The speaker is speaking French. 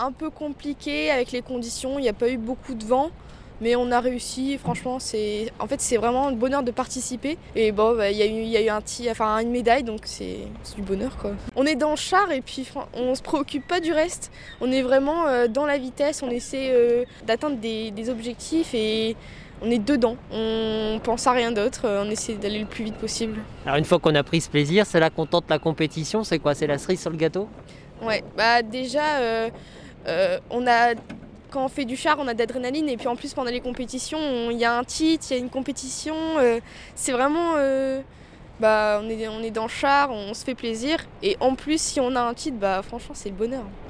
un peu compliqué avec les conditions, il n'y a pas eu beaucoup de vent. Mais on a réussi, franchement, c'est vraiment un bonheur de participer. Et bon, il y a eu une médaille, donc c'est du bonheur, quoi. On est dans le char et puis on se préoccupe pas du reste. On est vraiment dans la vitesse, on essaie d'atteindre des objectifs et on est dedans. On pense à rien d'autre, on essaie d'aller le plus vite possible. Alors une fois qu'on a pris ce plaisir, c'est là qu'on tente la compétition, c'est quoi? C'est la cerise sur le gâteau? Ouais, déjà, quand on fait du char, on a de l'adrénaline et puis en plus pendant les compétitions, il y a un titre, il y a une compétition. C'est vraiment, on est dans le char, on se fait plaisir et en plus si on a un titre, franchement c'est le bonheur.